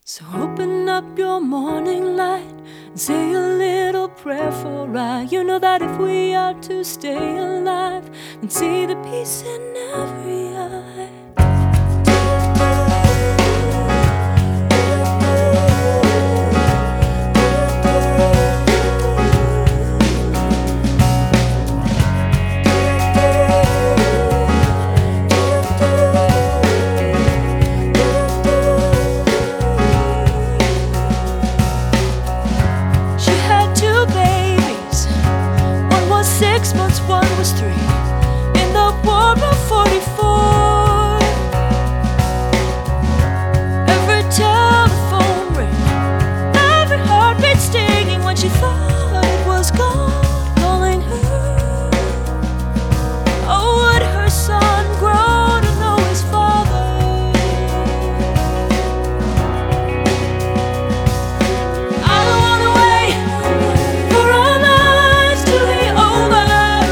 So open up your morning light and say a little prayer for I. You know that if we are to stay alive and see the peace in every eye. One was 3 in the war of 44. Every telephone ring, every heartbeat stinging when she thought it was God calling her. Oh, would her son grow to know his father? I don't wanna wait for our lives to be over.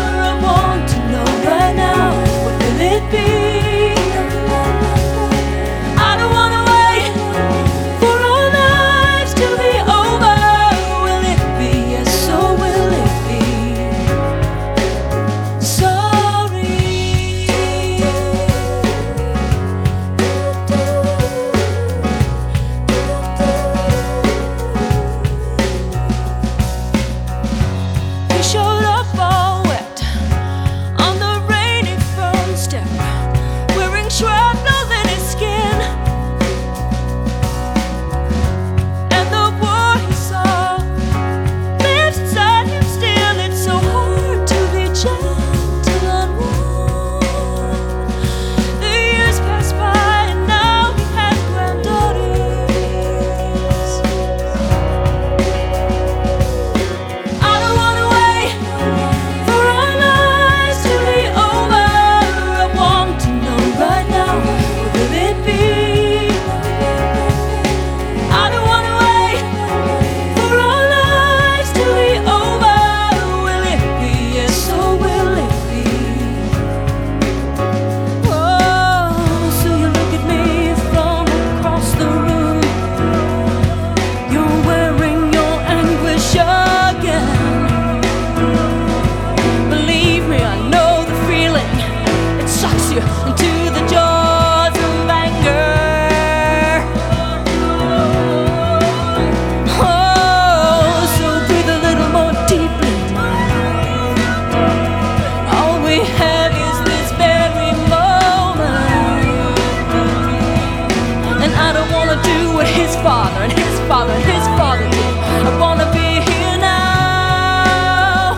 Father and his father and his father did. I wanna be here now.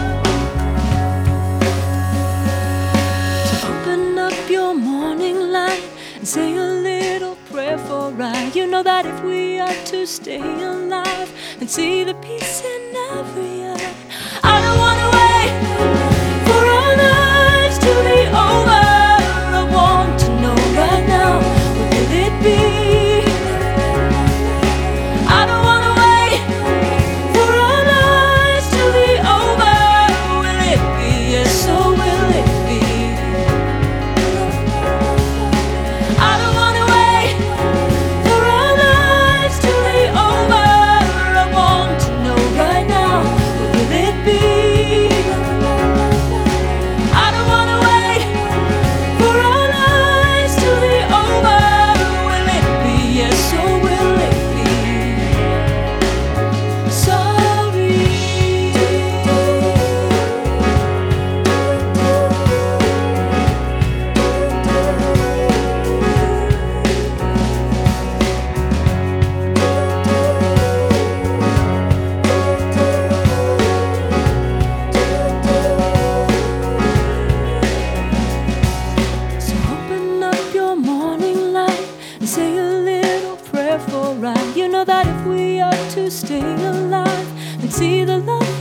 So open up your morning light and say a little prayer for I. You know that if we are to stay alive and see the peace in every eye, I don't wanna wait for our lives to be over. I want to know right now, what will it be? You know that if we are to stay alive and see the love